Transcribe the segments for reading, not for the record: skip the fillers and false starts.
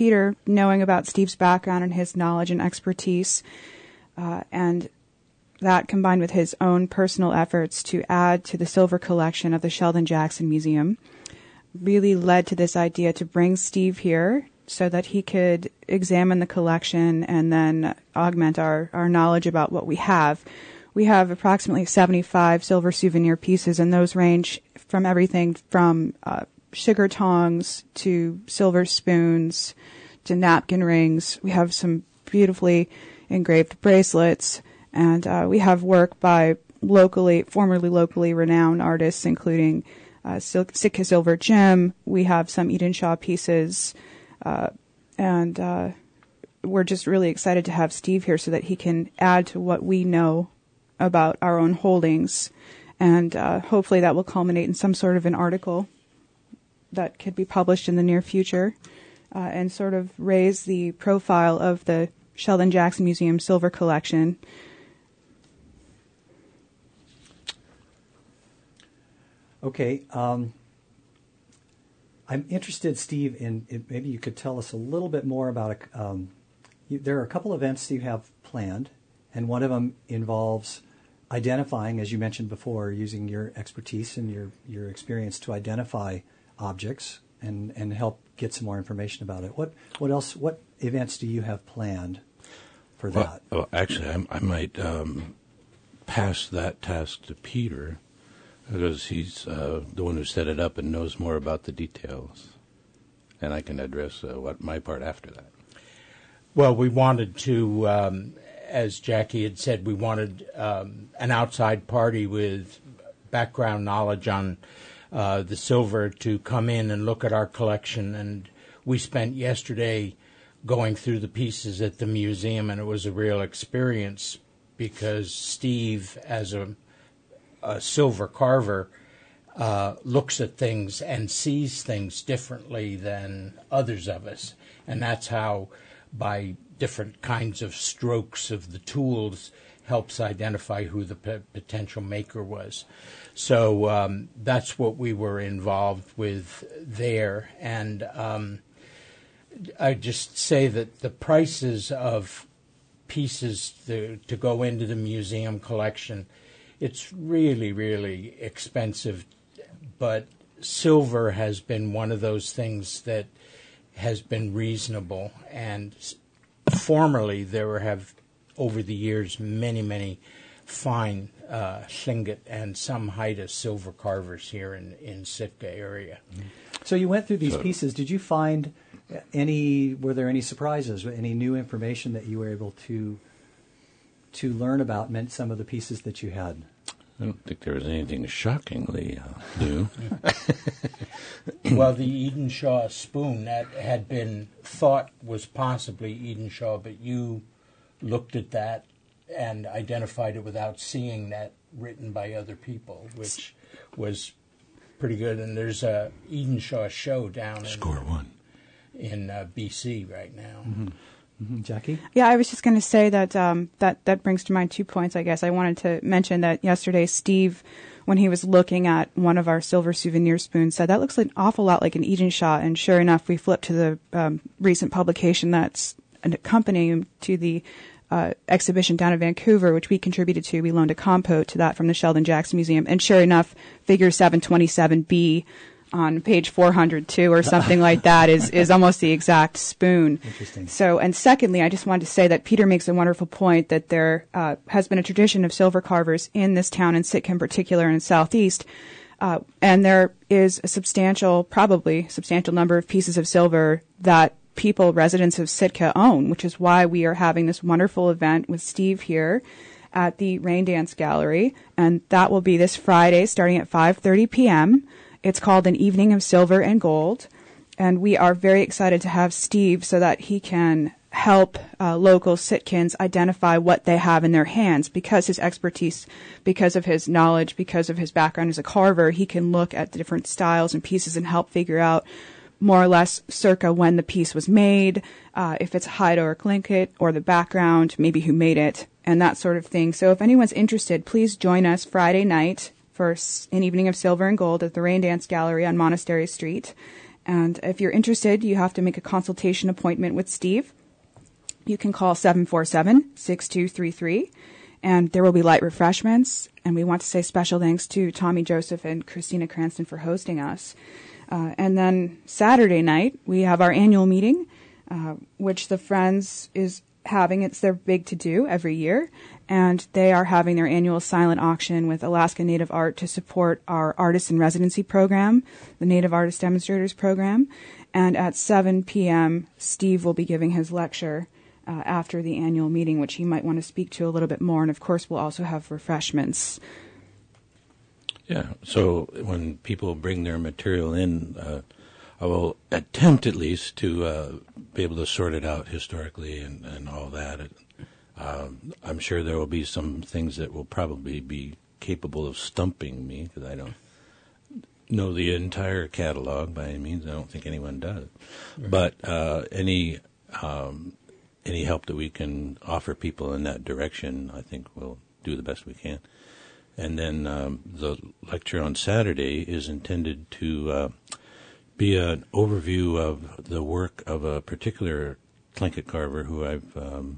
Peter, knowing about Steve's background and his knowledge and expertise, and that combined with his own personal efforts to add to the silver collection of the Sheldon Jackson Museum, really led to this idea to bring Steve here so that he could examine the collection and then augment our knowledge about what we have. We have approximately 75 silver souvenir pieces, and those range from everything from sugar tongs to silver spoons to napkin rings. We have some beautifully engraved bracelets, and we have work by formerly locally renowned artists, including Sitka Silver Jim. We have some Edenshaw pieces, and we're just really excited to have Steve here so that he can add to what we know about our own holdings, and hopefully that will culminate in some sort of an article that could be published in the near future, and sort of raise the profile of the Sheldon Jackson Museum Silver Collection. Okay. I'm interested, Steve, in maybe you could tell us a little bit more about there are a couple events you have planned, and one of them involves identifying, as you mentioned before, using your expertise and your experience to identify objects and help get some more information about it. What else? What events do you have planned for that? Well, actually, I might pass that task to Peter, because he's the one who set it up and knows more about the details, and I can address my part after that. Well, we wanted to, as Jackie had said, we wanted an outside party with background knowledge on the silver to come in and look at our collection, and we spent yesterday going through the pieces at the museum, and it was a real experience because Steve, as a silver carver, looks at things and sees things differently than others of us. And that's how, by different kinds of strokes of the tools, helps identify who the potential maker was. So that's what we were involved with there. And I just say that the prices of pieces to go into the museum collection, it's really, really expensive, but silver has been one of those things that has been reasonable. And formerly there have, over the years, many fine Tlingit and some Haida silver carvers here in Sitka area. So you went through these pieces. Did you find were there any surprises, any new information that you were able to learn about some of the pieces that you had? I don't think there was anything shockingly new. Well, the Edenshaw spoon, that had been thought was possibly Edenshaw, but you looked at that and identified it without seeing that written by other people, which was pretty good. And there's a Edenshaw show down in BC right now. Mm-hmm. Mm-hmm. Jackie? Yeah, I was just going to say that that brings to mind 2 points, I guess. I wanted to mention that yesterday Steve, when he was looking at one of our silver souvenir spoons, said, that looks an awful lot like an Edenshaw. And sure enough, we flipped to the recent publication that's an accompaniment to the exhibition down in Vancouver, which we contributed to. We loaned a compote to that from the Sheldon Jackson Museum. And sure enough, figure 727B on page 402 or something like that is almost the exact spoon. Interesting. So, and secondly, I just wanted to say that Peter makes a wonderful point that there has been a tradition of silver carvers in this town, in Sitka in particular, and in Southeast, and there is a probably substantial number of pieces of silver that residents of Sitka own, which is why we are having this wonderful event with Steve here at the Rain Dance Gallery, and that will be this Friday starting at 5:30 p.m., It's called An Evening of Silver and Gold, and we are very excited to have Steve so that he can help local Sitkans identify what they have in their hands. Because his expertise, because of his knowledge, because of his background as a carver, he can look at the different styles and pieces and help figure out more or less circa when the piece was made, if it's Haida or Tlingit, or the background, maybe who made it, and that sort of thing. So if anyone's interested, please join us Friday night for An Evening of Silver and Gold at the Rain Dance Gallery on Monastery Street. And if you're interested, you have to make a consultation appointment with Steve. You can call 747-6233, and there will be light refreshments. And we want to say special thanks to Tommy Joseph and Christina Cranston for hosting us. And then Saturday night, we have our annual meeting, which the Friends is having. It's their big to-do every year. And they are having their annual silent auction with Alaska Native Art to support our Artists in Residency program, the Native Artist Demonstrators program. And at 7 p.m., Steve will be giving his lecture after the annual meeting, which he might want to speak to a little bit more. And, of course, we'll also have refreshments. Yeah, so when people bring their material in, I will attempt at least to be able to sort it out historically and all that. I'm sure there will be some things that will probably be capable of stumping me because I don't know the entire catalog by any means. I don't think anyone does. Right. But any help that we can offer people in that direction, I think we'll do the best we can. And then the lecture on Saturday is intended to be an overview of the work of a particular Tlingit carver who I've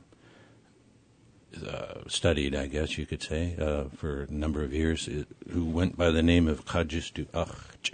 studied, I guess you could say, for a number of years, who went by the name of Kajistu Ach.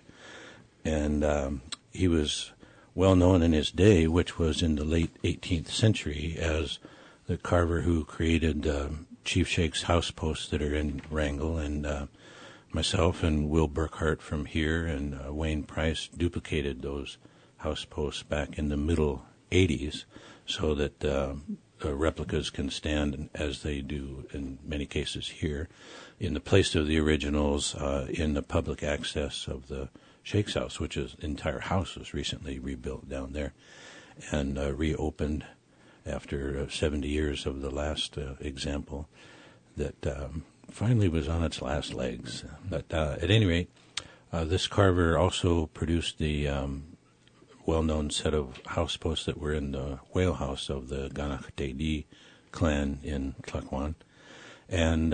And he was well known in his day, which was in the late 18th century, as the carver who created Chief Shake's house posts that are in Wrangell, and myself and Will Burkhart from here and Wayne Price duplicated those house posts back in the middle 80s so that replicas can stand as they do in many cases here in the place of the originals in the public access of the Shake's house, which is the entire house was recently rebuilt down there and reopened after 70 years of the last example that finally was on its last legs. But at any rate, this carver also produced the well-known set of house posts that were in the whale house of the Ganakhtedi clan in Tla'aquan, and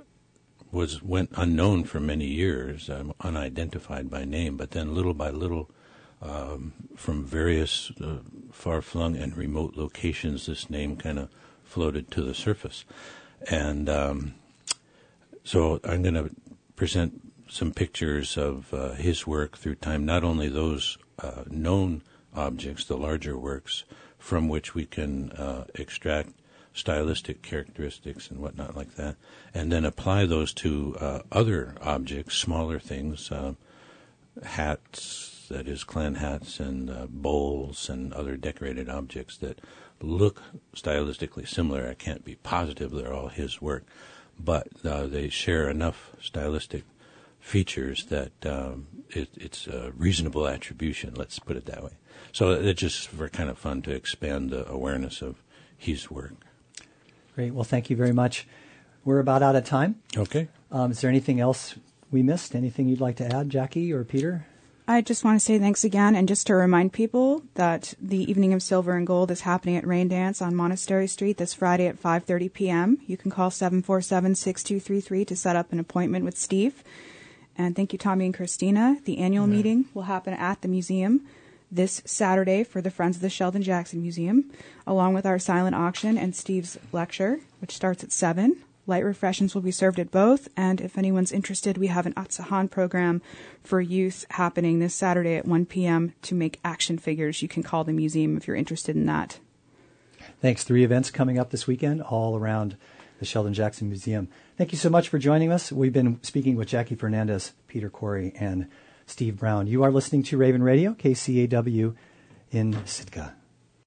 went unknown for many years, unidentified by name, but then little by little, from various far-flung and remote locations, this name kind of floated to the surface. And so I'm going to present some pictures of his work through time, not only those known objects, the larger works, from which we can extract stylistic characteristics and whatnot like that, and then apply those to other objects, smaller things, hats, that is clan hats, and bowls and other decorated objects that look stylistically similar. I can't be positive they're all his work, but they share enough stylistic features that it's a reasonable attribution, let's put it that way. So it's just for kind of fun to expand the awareness of his work. Great. Well, thank you very much. We're about out of time. Okay. Is there anything else we missed? Anything you'd like to add, Jackie or Peter? I just want to say thanks again, and just to remind people that the Evening of Silver and Gold is happening at Rain Dance on Monastery Street this Friday at 5:30 p.m. You can call 747-6233 to set up an appointment with Steve. And thank you, Tommy and Christina. The annual meeting will happen at the museum this Saturday for the Friends of the Sheldon Jackson Museum, along with our silent auction and Steve's lecture, which starts at 7. Light refreshments will be served at both, and if anyone's interested, we have an Atsahan program for youth happening this Saturday at 1 p.m. to make action figures. You can call the museum if you're interested in that. Thanks. 3 events coming up this weekend, all around the Sheldon Jackson Museum. Thank you so much for joining us. We've been speaking with Jackie Fernandez, Peter Corey, and Steve Brown. You are listening to Raven Radio, KCAW in Sitka.